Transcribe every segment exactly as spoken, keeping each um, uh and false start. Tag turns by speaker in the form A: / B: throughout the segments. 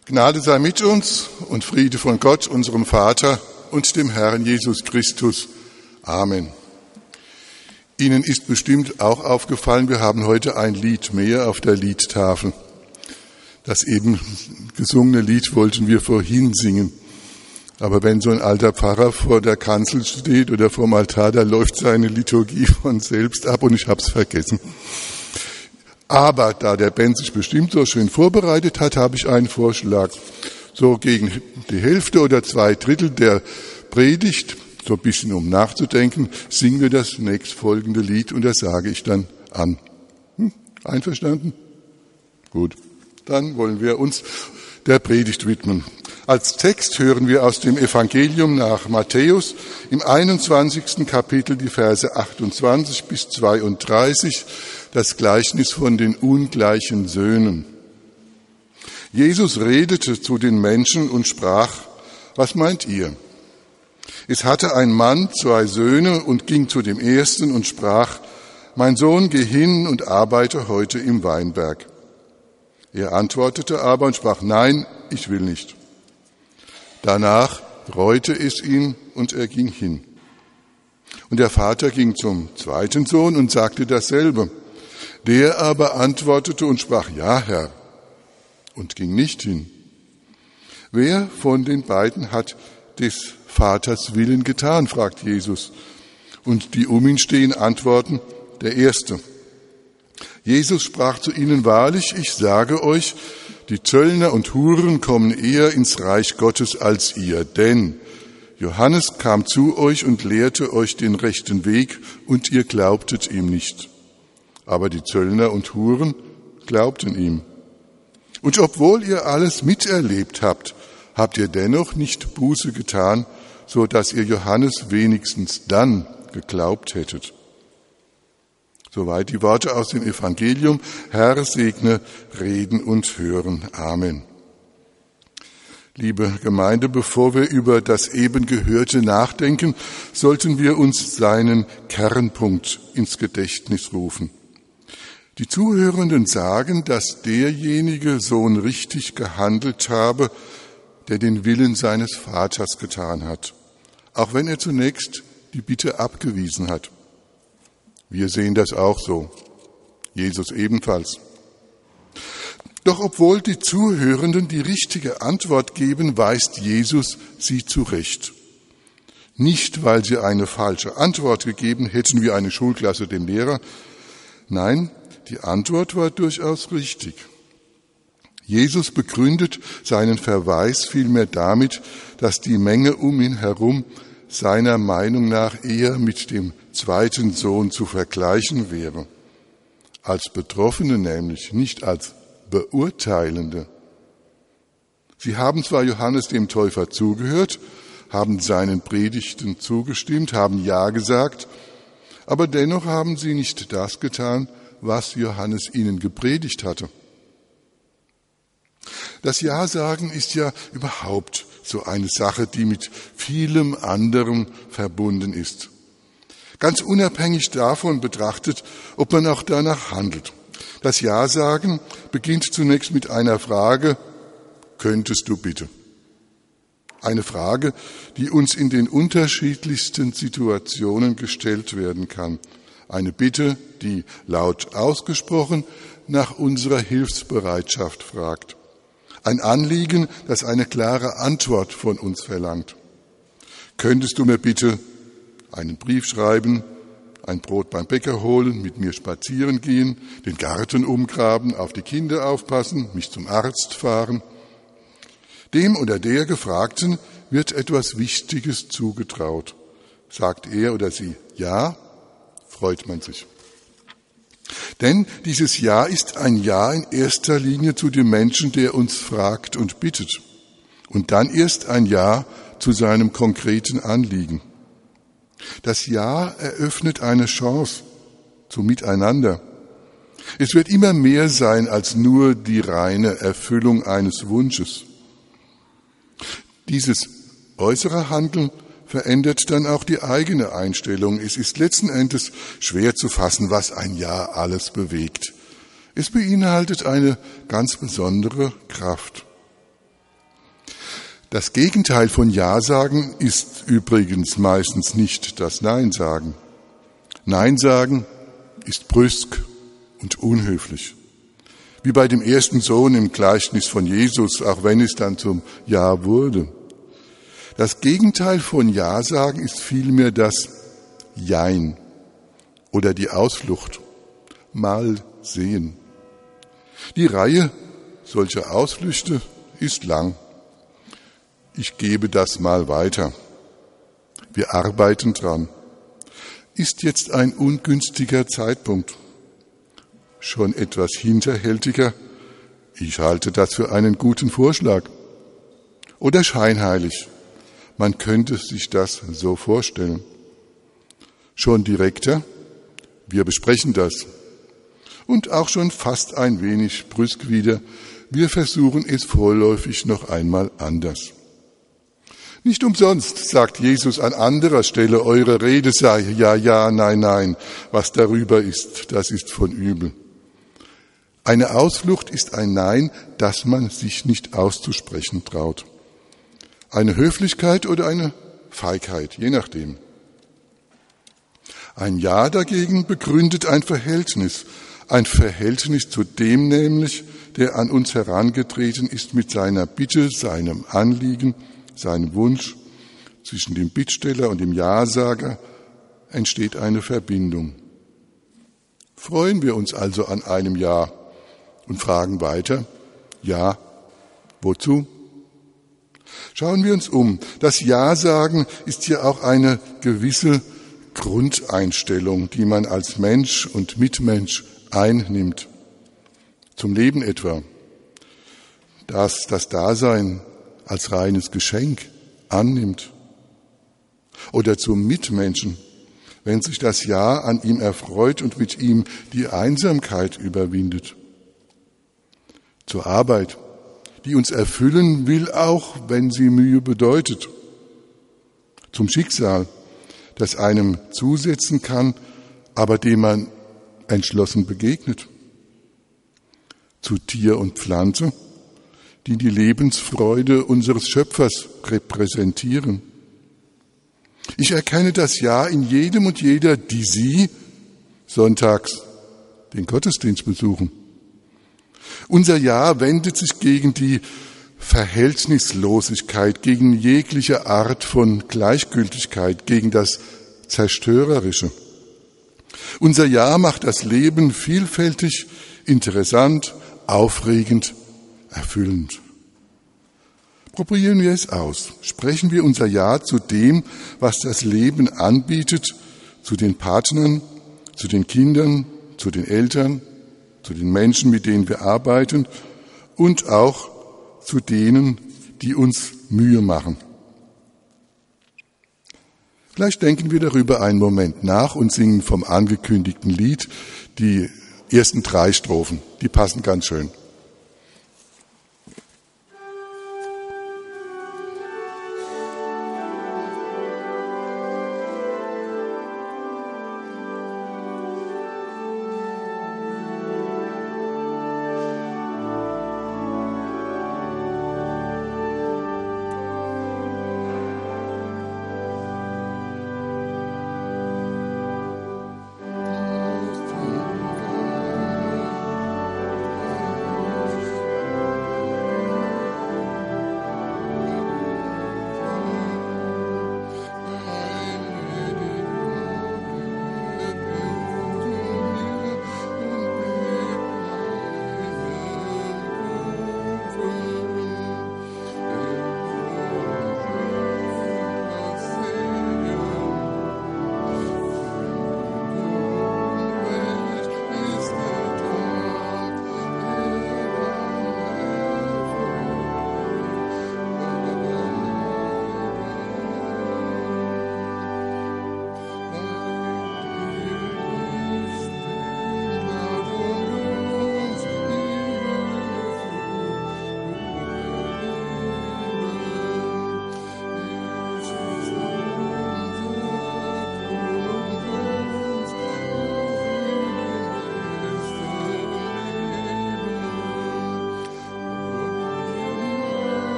A: Gnade sei mit uns und Friede von Gott, unserem Vater und dem Herrn Jesus Christus. Amen. Ihnen ist bestimmt auch aufgefallen, wir haben heute ein Lied mehr auf der Liedtafel. Das eben gesungene Lied wollten wir vorhin singen. Aber wenn so ein alter Pfarrer vor der Kanzel steht oder vor dem Altar, da läuft seine Liturgie von selbst ab und ich hab's vergessen. Aber da der Ben sich bestimmt so schön vorbereitet hat, habe ich einen Vorschlag. So gegen die Hälfte oder zwei Drittel der Predigt, so ein bisschen um nachzudenken, singen wir das nächstfolgende Lied und das sage ich dann an. Hm? Einverstanden? Gut. Dann wollen wir uns der Predigt widmen. Als Text hören wir aus dem Evangelium nach Matthäus im einundzwanzigsten Kapitel die Verse achtundzwanzig bis zweiunddreißig, das Gleichnis von den ungleichen Söhnen. Jesus redete zu den Menschen und sprach: Was meint ihr? Es hatte ein Mann zwei Söhne und ging zu dem ersten und sprach: Mein Sohn, geh hin und arbeite heute im Weinberg. Er antwortete aber und sprach: Nein, ich will nicht. Danach reute es ihn und er ging hin. Und der Vater ging zum zweiten Sohn und sagte dasselbe. Der aber antwortete und sprach: Ja, Herr, und ging nicht hin. Wer von den beiden hat des Vaters Willen getan, fragt Jesus. Und die um ihn stehen, antworten: Der Erste. Jesus sprach zu ihnen: Wahrlich, ich sage euch, die Zöllner und Huren kommen eher ins Reich Gottes als ihr. Denn Johannes kam zu euch und lehrte euch den rechten Weg, und ihr glaubtet ihm nicht. Aber die Zöllner und Huren glaubten ihm. Und obwohl ihr alles miterlebt habt, habt ihr dennoch nicht Buße getan, so dass ihr Johannes wenigstens dann geglaubt hättet. Soweit die Worte aus dem Evangelium. Herr, segne Reden und Hören. Amen. Liebe Gemeinde, bevor wir über das eben Gehörte nachdenken, sollten wir uns seinen Kernpunkt ins Gedächtnis rufen. Die Zuhörenden sagen, dass derjenige Sohn richtig gehandelt habe, der den Willen seines Vaters getan hat, auch wenn er zunächst die Bitte abgewiesen hat. Wir sehen das auch so. Jesus ebenfalls. Doch obwohl die Zuhörenden die richtige Antwort geben, weist Jesus sie zurecht. Nicht, weil sie eine falsche Antwort gegeben hätten, wie eine Schulklasse dem Lehrer. Nein, die Antwort war durchaus richtig. Jesus begründet seinen Verweis vielmehr damit, dass die Menge um ihn herum seiner Meinung nach eher mit dem zweiten Sohn zu vergleichen wäre. Als Betroffene nämlich, nicht als Beurteilende. Sie haben zwar Johannes dem Täufer zugehört, haben seinen Predigten zugestimmt, haben Ja gesagt, aber dennoch haben sie nicht das getan, was Johannes ihnen gepredigt hatte. Das Ja-Sagen ist ja überhaupt so eine Sache, die mit vielem anderem verbunden ist. Ganz unabhängig davon betrachtet, ob man auch danach handelt. Das Ja-Sagen beginnt zunächst mit einer Frage: Könntest du bitte? Eine Frage, die uns in den unterschiedlichsten Situationen gestellt werden kann. Eine Bitte, die laut ausgesprochen nach unserer Hilfsbereitschaft fragt. Ein Anliegen, das eine klare Antwort von uns verlangt. Könntest du mir bitte einen Brief schreiben, ein Brot beim Bäcker holen, mit mir spazieren gehen, den Garten umgraben, auf die Kinder aufpassen, mich zum Arzt fahren? Dem oder der Gefragten wird etwas Wichtiges zugetraut. Sagt er oder sie Ja, freut man sich. Denn dieses Ja ist ein Ja in erster Linie zu dem Menschen, der uns fragt und bittet. Und dann erst ein Ja zu seinem konkreten Anliegen. Das Ja eröffnet eine Chance zum Miteinander. Es wird immer mehr sein als nur die reine Erfüllung eines Wunsches. Dieses äußere Handeln verändert dann auch die eigene Einstellung. Es ist letzten Endes schwer zu fassen, was ein Ja alles bewegt. Es beinhaltet eine ganz besondere Kraft. Das Gegenteil von Ja sagen ist übrigens meistens nicht das Nein sagen. Nein sagen ist brüsk und unhöflich. Wie bei dem ersten Sohn im Gleichnis von Jesus, auch wenn es dann zum Ja wurde. Das Gegenteil von Ja sagen ist vielmehr das Jein oder die Ausflucht. Mal sehen. Die Reihe solcher Ausflüchte ist lang. Ich gebe das mal weiter. Wir arbeiten dran. Ist jetzt ein ungünstiger Zeitpunkt. Schon etwas hinterhältiger. Ich halte das für einen guten Vorschlag. Oder scheinheilig. Man könnte sich das so vorstellen. Schon direkter. Wir besprechen das. Und auch schon fast ein wenig brüsk wieder. Wir versuchen es vorläufig noch einmal anders. Nicht umsonst sagt Jesus an anderer Stelle, eure Rede sei ja, ja, nein, nein. Was darüber ist, das ist von übel. Eine Ausflucht ist ein Nein, das man sich nicht auszusprechen traut. Eine Höflichkeit oder eine Feigheit, je nachdem. Ein Ja dagegen begründet ein Verhältnis. Ein Verhältnis zu dem nämlich, der an uns herangetreten ist mit seiner Bitte, seinem Anliegen, seinem Wunsch. Zwischen dem Bittsteller und dem Ja-Sager entsteht eine Verbindung. Freuen wir uns also an einem Ja und fragen weiter, ja, wozu? Schauen wir uns um. Das Ja-Sagen ist ja auch eine gewisse Grundeinstellung, die man als Mensch und Mitmensch einnimmt. Zum Leben etwa. Das das Dasein als reines Geschenk annimmt. Oder zum Mitmenschen, wenn sich das Ja an ihm erfreut und mit ihm die Einsamkeit überwindet. Zur Arbeit, die uns erfüllen will, auch wenn sie Mühe bedeutet. Zum Schicksal, das einem zusetzen kann, aber dem man entschlossen begegnet. Zu Tier und Pflanze, die die Lebensfreude unseres Schöpfers repräsentieren. Ich erkenne das Ja in jedem und jeder, die sie sonntags den Gottesdienst besuchen. Unser Ja wendet sich gegen die Verhältnislosigkeit, gegen jegliche Art von Gleichgültigkeit, gegen das Zerstörerische. Unser Ja macht das Leben vielfältig, interessant, aufregend, erfüllend. Probieren wir es aus. Sprechen wir unser Ja zu dem, was das Leben anbietet, zu den Partnern, zu den Kindern, zu den Eltern, zu den Menschen, mit denen wir arbeiten und auch zu denen, die uns Mühe machen. Vielleicht denken wir darüber einen Moment nach und singen vom angekündigten Lied die ersten drei Strophen. Die passen ganz schön.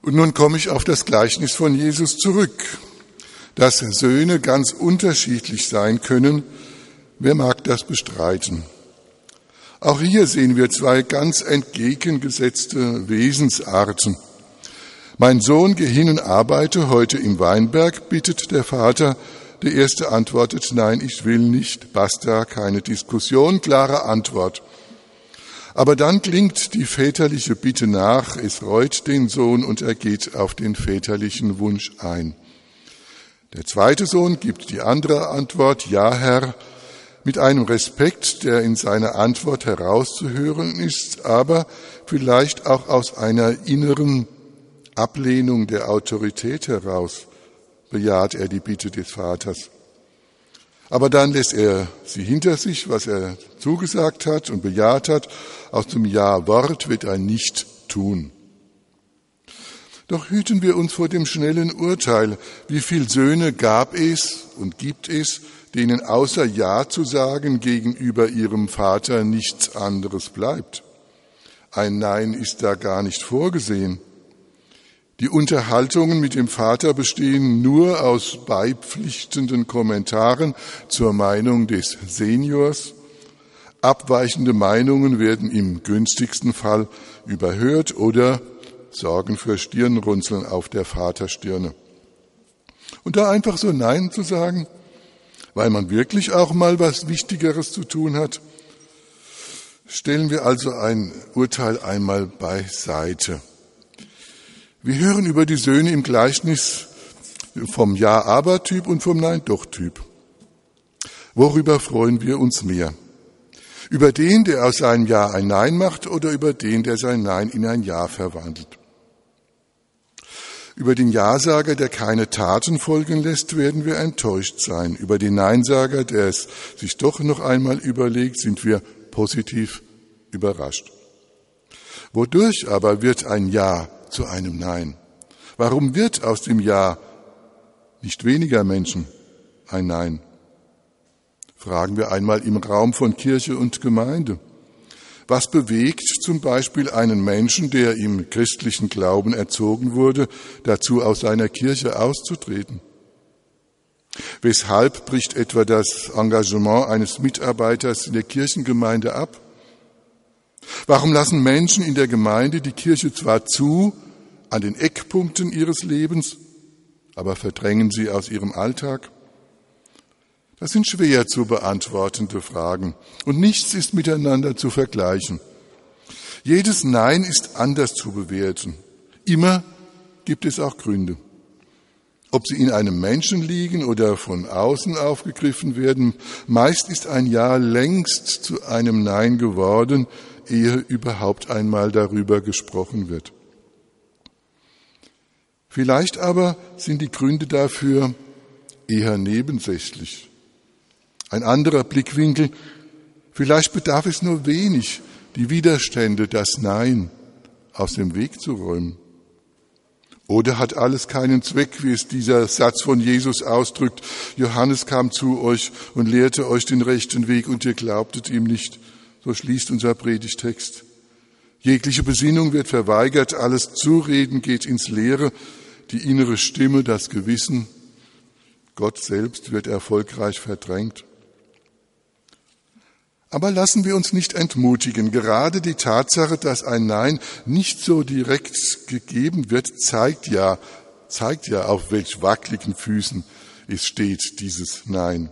A: Und nun komme ich auf das Gleichnis von Jesus zurück. Dass Söhne ganz unterschiedlich sein können, wer mag das bestreiten? Auch hier sehen wir zwei ganz entgegengesetzte Wesensarten. Mein Sohn, geh hin und arbeite heute im Weinberg, bittet der Vater. Der Erste antwortet, nein, ich will nicht, basta, keine Diskussion, klare Antwort. Aber dann klingt die väterliche Bitte nach, es reut den Sohn und er geht auf den väterlichen Wunsch ein. Der zweite Sohn gibt die andere Antwort, ja, Herr, mit einem Respekt, der in seiner Antwort herauszuhören ist, aber vielleicht auch aus einer inneren Ablehnung der Autorität heraus bejaht er die Bitte des Vaters. Aber dann lässt er sie hinter sich, was er zugesagt hat und bejaht hat. Aus dem Ja-Wort wird er nicht tun. Doch hüten wir uns vor dem schnellen Urteil. Wie viele Söhne gab es und gibt es, denen außer Ja zu sagen gegenüber ihrem Vater nichts anderes bleibt? Ein Nein ist da gar nicht vorgesehen. Die Unterhaltungen mit dem Vater bestehen nur aus beipflichtenden Kommentaren zur Meinung des Seniors. Abweichende Meinungen werden im günstigsten Fall überhört oder sorgen für Stirnrunzeln auf der Vaterstirne. Und da einfach so Nein zu sagen, weil man wirklich auch mal was Wichtigeres zu tun hat, stellen wir also ein Urteil einmal beiseite. Wir hören über die Söhne im Gleichnis vom Ja-Aber-Typ und vom Nein-Doch-Typ. Worüber freuen wir uns mehr? Über den, der aus seinem Ja ein Nein macht, oder über den, der sein Nein in ein Ja verwandelt? Über den Ja-Sager, der keine Taten folgen lässt, werden wir enttäuscht sein. Über den Nein-Sager, der es sich doch noch einmal überlegt, sind wir positiv überrascht. Wodurch aber wird ein Ja zu einem Nein? Warum wird aus dem Ja nicht weniger Menschen ein Nein? Fragen wir einmal im Raum von Kirche und Gemeinde. Was bewegt zum Beispiel einen Menschen, der im christlichen Glauben erzogen wurde, dazu aus seiner Kirche auszutreten? Weshalb bricht etwa das Engagement eines Mitarbeiters in der Kirchengemeinde ab? Warum lassen Menschen in der Gemeinde die Kirche zwar zu, an den Eckpunkten ihres Lebens, aber verdrängen sie aus ihrem Alltag? Das sind schwer zu beantwortende Fragen und nichts ist miteinander zu vergleichen. Jedes Nein ist anders zu bewerten. Immer gibt es auch Gründe. Ob sie in einem Menschen liegen oder von außen aufgegriffen werden, meist ist ein Ja längst zu einem Nein geworden, ehe überhaupt einmal darüber gesprochen wird. Vielleicht aber sind die Gründe dafür eher nebensächlich. Ein anderer Blickwinkel, vielleicht bedarf es nur wenig, die Widerstände, das Nein aus dem Weg zu räumen. Oder hat alles keinen Zweck, wie es dieser Satz von Jesus ausdrückt, Johannes kam zu euch und lehrte euch den rechten Weg und ihr glaubtet ihm nicht. So schließt unser Predigtext. Jegliche Besinnung wird verweigert, alles Zureden geht ins Leere, die innere Stimme, das Gewissen, Gott selbst wird erfolgreich verdrängt. Aber lassen wir uns nicht entmutigen. Gerade die Tatsache, dass ein Nein nicht so direkt gegeben wird, zeigt ja, zeigt ja, auf welch wackeligen Füßen es steht, dieses Nein.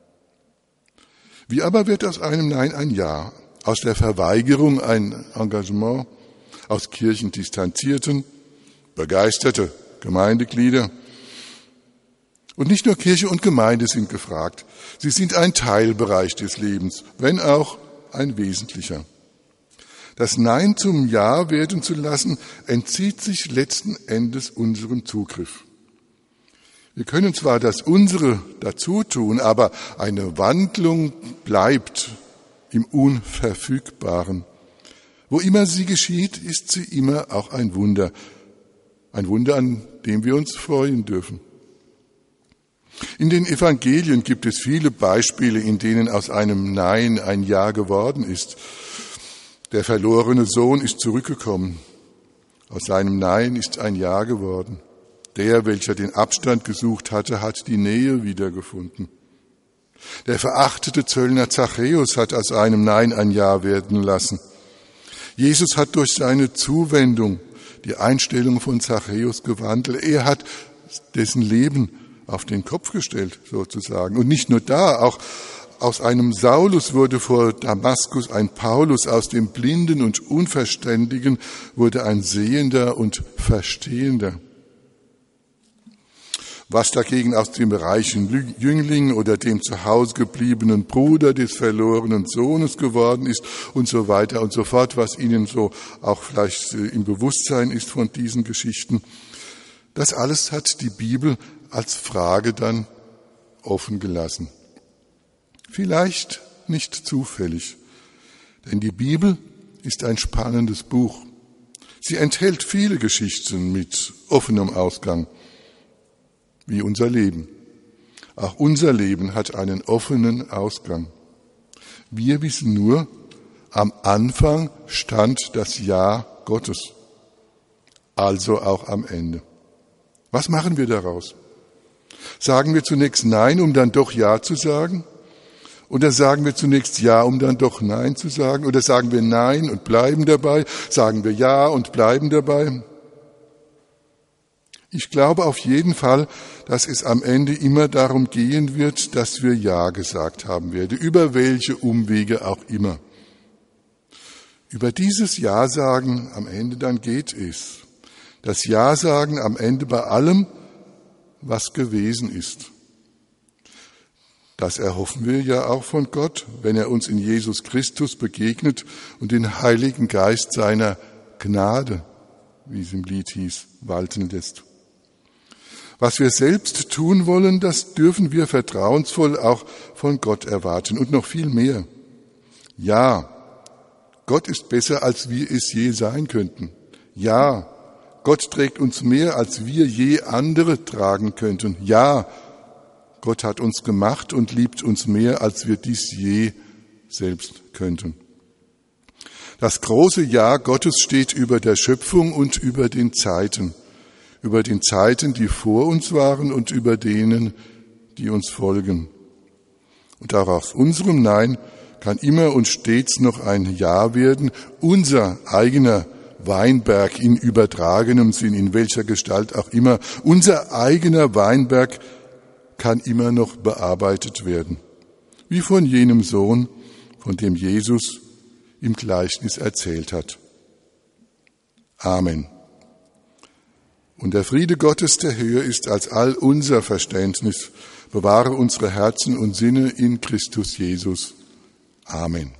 A: Wie aber wird aus einem Nein ein Ja? Aus der Verweigerung ein Engagement? Aus Kirchen distanzierten, begeisterte Gemeindeglieder? Und nicht nur Kirche und Gemeinde sind gefragt. Sie sind ein Teilbereich des Lebens, wenn auch ein wesentlicher. Das Nein zum Ja werden zu lassen, entzieht sich letzten Endes unserem Zugriff. Wir können zwar das Unsere dazu tun, aber eine Wandlung bleibt im Unverfügbaren. Wo immer sie geschieht, ist sie immer auch ein Wunder. Ein Wunder, an dem wir uns freuen dürfen. In den Evangelien gibt es viele Beispiele, in denen aus einem Nein ein Ja geworden ist. Der verlorene Sohn ist zurückgekommen. Aus seinem Nein ist ein Ja geworden. Der, welcher den Abstand gesucht hatte, hat die Nähe wiedergefunden. Der verachtete Zöllner Zachäus hat aus einem Nein ein Ja werden lassen. Jesus hat durch seine Zuwendung die Einstellung von Zachäus gewandelt. Er hat dessen Leben auf den Kopf gestellt, sozusagen. Und nicht nur da, auch aus einem Saulus wurde vor Damaskus ein Paulus, aus dem Blinden und Unverständigen wurde ein Sehender und Verstehender. Was dagegen aus dem reichen Jüngling oder dem zu Hause gebliebenen Bruder des verlorenen Sohnes geworden ist und so weiter und so fort, was Ihnen so auch vielleicht im Bewusstsein ist von diesen Geschichten, das alles hat die Bibel als Frage dann offen gelassen. Vielleicht nicht zufällig, denn die Bibel ist ein spannendes Buch. Sie enthält viele Geschichten mit offenem Ausgang, wie unser Leben. Auch unser Leben hat einen offenen Ausgang. Wir wissen nur, am Anfang stand das Ja Gottes, also auch am Ende. Was machen wir daraus? Sagen wir zunächst Nein, um dann doch Ja zu sagen? Oder sagen wir zunächst Ja, um dann doch Nein zu sagen? Oder sagen wir Nein und bleiben dabei? Sagen wir Ja und bleiben dabei? Ich glaube auf jeden Fall, dass es am Ende immer darum gehen wird, dass wir Ja gesagt haben werden, über welche Umwege auch immer. Über dieses Ja-Sagen am Ende dann geht es. Das Ja-Sagen am Ende bei allem, was gewesen ist. Das erhoffen wir ja auch von Gott, wenn er uns in Jesus Christus begegnet und den Heiligen Geist seiner Gnade, wie es im Lied hieß, walten lässt. Was wir selbst tun wollen, das dürfen wir vertrauensvoll auch von Gott erwarten und noch viel mehr. Ja, Gott ist besser, als wir es je sein könnten. Ja, Gott trägt uns mehr, als wir je andere tragen könnten. Ja, Gott hat uns gemacht und liebt uns mehr, als wir dies je selbst könnten. Das große Ja Gottes steht über der Schöpfung und über den Zeiten. Über den Zeiten, die vor uns waren und über denen, die uns folgen. Und auch aus unserem Nein kann immer und stets noch ein Ja werden, unser eigener Weinberg in übertragenem Sinn, in welcher Gestalt auch immer. Unser eigener Weinberg kann immer noch bearbeitet werden, wie von jenem Sohn, von dem Jesus im Gleichnis erzählt hat. Amen. Und der Friede Gottes, der höher ist als all unser Verständnis, bewahre unsere Herzen und Sinne in Christus Jesus. Amen.